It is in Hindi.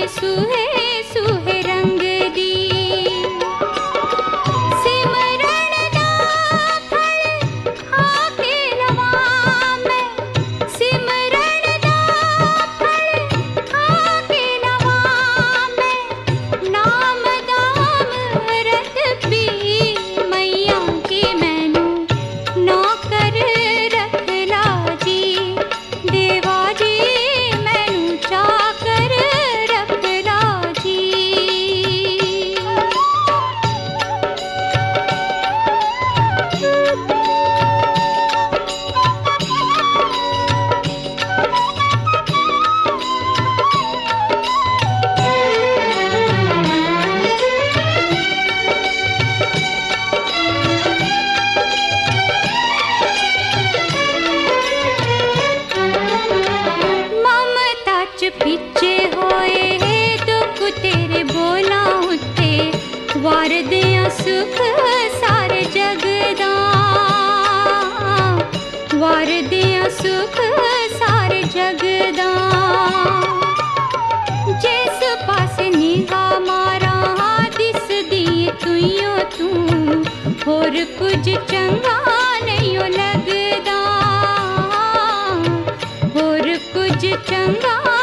सूहे सूहे रंग दी सिमरन दा फल खा के लवा मैं सिमरन दा फल खा के लवा मैं नाम दाम रत पी मैया के मैनू नौकर रख ला जी देवा जी मैनू चाकर रख ला जी। ममता च पिछे होए दुख तेरे बोला उत्ते वार दियां सुख सारे जग दा वार दियां सुख सारे जग दा जिस पासे निगाह मारा दिसदी तुइयो तू होर कुछ चंगा नहीं लगदा होर कुछ चंगा